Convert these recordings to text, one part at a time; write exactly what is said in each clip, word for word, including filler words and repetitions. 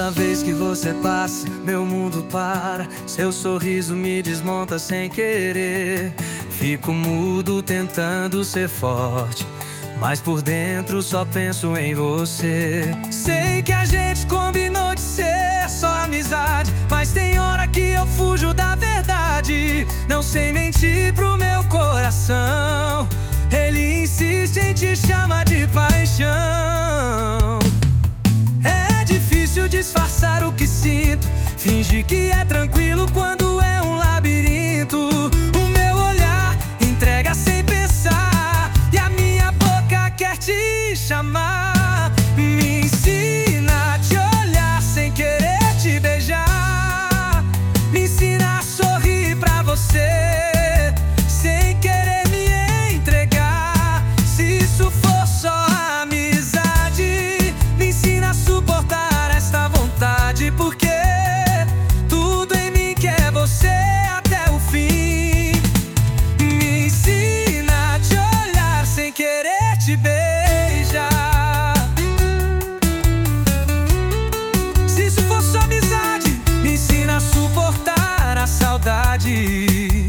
Toda vez que você passa, meu mundo para. Seu sorriso me desmonta sem querer. Fico mudo tentando ser forte, mas por dentro só penso em você. Sei que a gente combinou de ser só amizade, mas tem hora que eu fujo da verdade. Não sei mentir pro meu coração, ele insiste em te chamar de paixão. É difícil disfarçar o que sinto, fingir que é tranquilo quando é um labirinto. O meu olhar entrega sem pensar, e a minha boca quer te chamar. Me ensina a te olhar sem querer te beijar. Me ensina a sorrir pra você sem querer me entregar. Se isso for só amizade, me ensina a suportar esta vontade, porque tudo em mim quer você até o fim. Me ensina a te olhar sem querer te beijar. Se isso for só amizade, me ensina a suportar a saudade.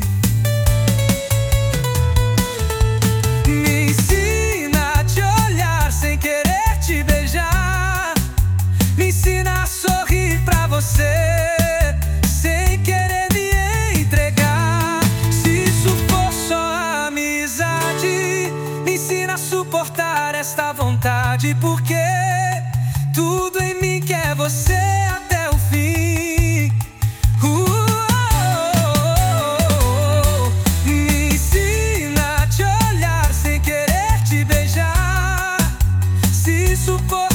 Me ensina a te olhar sem querer te beijar. Me ensina a sorrir pra você sem querer me entregar. Se isso for só amizade, me ensina a suportar esta vontade, porque tudo em mim quer você até o fim. Uh, Me ensina a te olhar sem querer te beijar. Se isso for